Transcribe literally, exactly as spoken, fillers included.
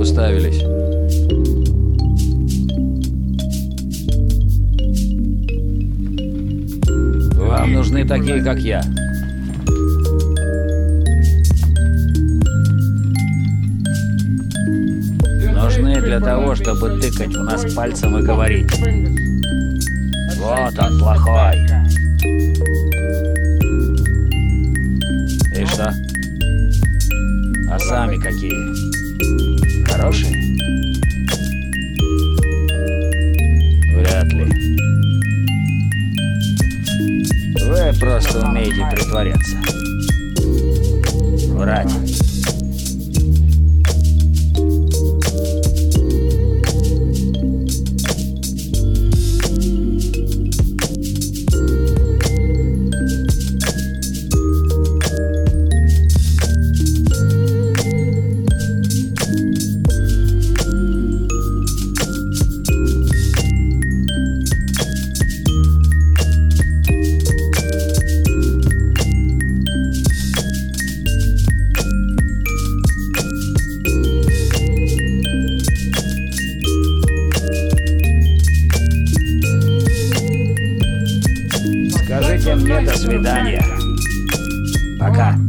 уставились? Вам нужны такие, как я. Нужны для того, чтобы тыкать в нас пальцем и говорить: вот он плохой. И что? А сами какие? Хорошие? Вряд ли. Вы просто умеете притворяться. Врать. Скажите мне до свидания. Пока.